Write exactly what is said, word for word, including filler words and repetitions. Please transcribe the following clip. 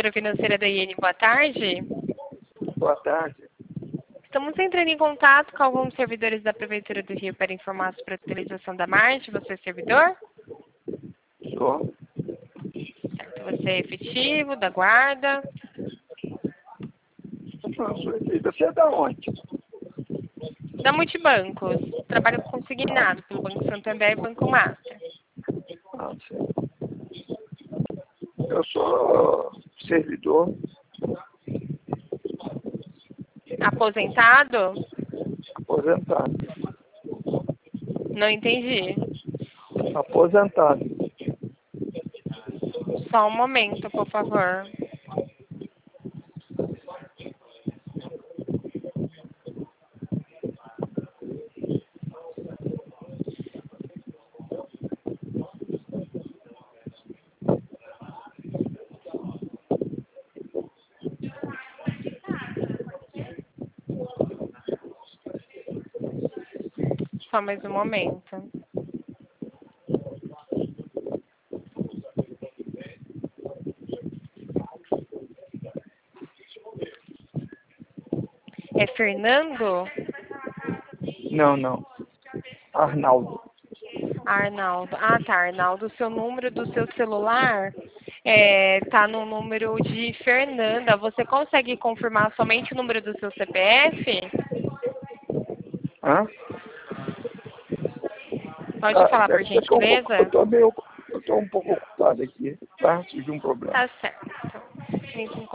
consultora financeira da I N. Boa tarde. Boa tarde. Estamos entrando em contato com alguns servidores da Prefeitura do Rio para informar sobre a utilização da Marte. Você é servidor? Sou. Certo. Você é efetivo, da guarda? Não, sou efetivo. Você é da onde? Da Multibancos. Trabalho consignado pelo Banco Santander e Banco Master. Ah, sim. Eu sou servidor. Aposentado? Aposentado. Não entendi. Aposentado. Só um momento, por favor. Só mais um momento. É Fernando? Não, não. Arnaldo. Arnaldo. Ah, tá, Arnaldo. O seu número do seu celular é, tá no número de Fernanda. Você consegue confirmar somente o número do seu C P F? Hã? Pode Ah, falar, por deve ser que eu, gentileza? eu tô meio, eu tô um pouco ocupado aqui, tá? Tive um problema. Tá certo. Entre em